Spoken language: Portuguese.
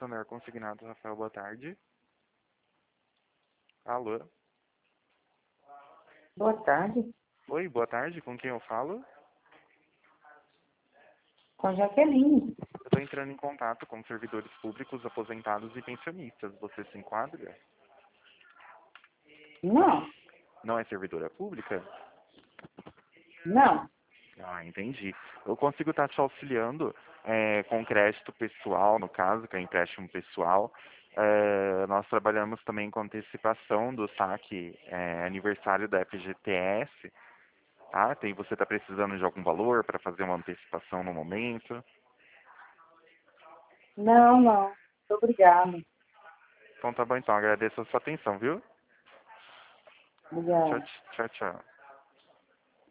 Santander Consignado, Rafael, boa tarde. Alô? Boa tarde, Oi, boa tarde, com quem eu falo? com Jaqueline. Eu estou entrando em contato com servidores públicos, aposentados e pensionistas. Você se enquadra? Não, Não é servidora pública? não. Ah, entendi. Eu consigo estar te auxiliando com crédito pessoal, no caso, que é empréstimo pessoal. Nós trabalhamos também com antecipação do saque aniversário da FGTS. Ah, você está precisando de algum valor para fazer uma antecipação no momento? Não, não. Muito obrigada. Então tá bom, então. Agradeço a sua atenção, viu? Obrigada. Tchau, tchau, tchau.